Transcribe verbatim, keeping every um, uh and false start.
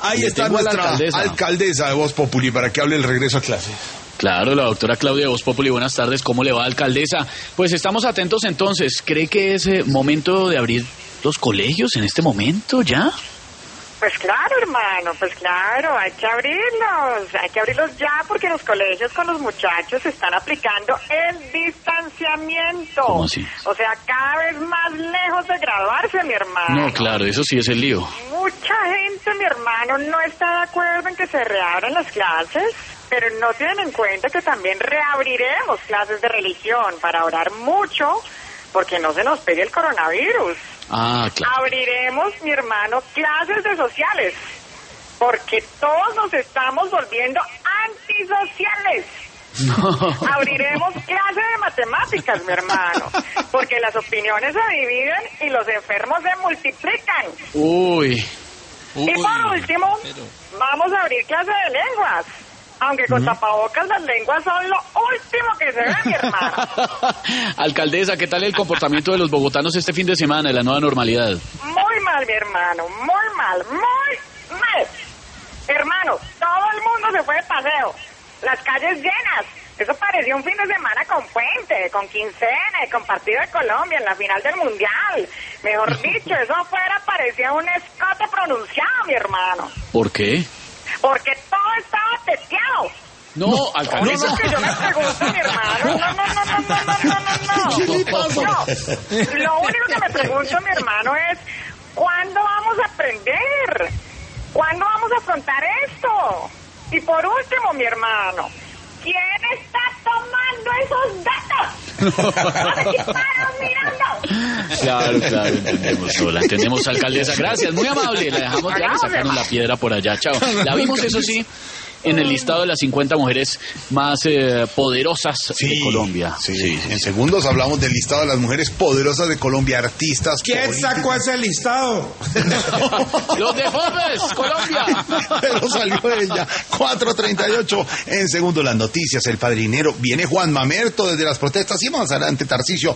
Ahí Le está tengo a la nuestra alcaldesa. alcaldesa de Voz Populi para que hable el regreso a clases. Claro, la doctora Claudia de Voz Populi, buenas tardes, ¿cómo le va, alcaldesa? Pues estamos atentos entonces, ¿cree que es eh, momento de abrir los colegios en este momento ya? Pues claro, hermano, pues claro, hay que abrirlos, hay que abrirlos ya porque los colegios con los muchachos están aplicando el distanciamiento. ¿Cómo así? O sea, cada vez más lejos de graduarse, mi hermano. No, claro, eso sí es el lío. Mucha gente, mi hermano, no está de acuerdo en que se reabran las clases, pero no tienen en cuenta que también reabriremos clases de religión para orar mucho porque no se nos pegue el coronavirus. Ah, claro. Abriremos, mi hermano, clases de sociales, porque todos nos estamos volviendo antisociales. No. Abriremos clases de matemáticas, mi hermano, porque las opiniones se dividen y los enfermos se multiplican. Uy. Y por último, vamos a abrir clases de lenguas. Aunque con tapabocas las lenguas son lo último que se ve, mi hermano. Alcaldesa, ¿qué tal el comportamiento de los bogotanos este fin de semana, de la nueva normalidad? Muy mal, mi hermano, muy mal, muy mal. Hermano, todo el mundo se fue de paseo. Las calles llenas. Eso parecía un fin de semana con puente, con quincena y con partido de Colombia en la final del Mundial. Mejor dicho, eso afuera parecía un escote pronunciado, mi hermano. ¿Por qué? Porque todo estaba teteado. No, No, alcaldesa. no, que yo me pregunto, mi hermano. No, no, no, no, no, no, no, no. ¿Qué le pasa? No, lo único que me pregunto, mi hermano, es ¿cuándo vamos a aprender? ¿Cuándo vamos a afrontar esto? Y por último, mi hermano, ¿quién está tomando esos datos? ¿Dónde están mirando? Claro, claro, entendemos, Sola, entendemos, alcaldesa. Gracias, muy amable. La dejamos ya, le sacaron la piedra por allá. Chao. La vimos, eso sí, en el listado de las cincuenta mujeres más eh, poderosas Sí, de Colombia. Sí, sí. En segundos hablamos del listado de las mujeres poderosas de Colombia, artistas. ¿Quién políticas. sacó ese listado? Los de Forbes, Colombia. Pero salió ella. cuatro treinta y ocho. En segundo, las noticias, el padrinero. Viene Juan Mamerto desde las protestas y más adelante Tarcisio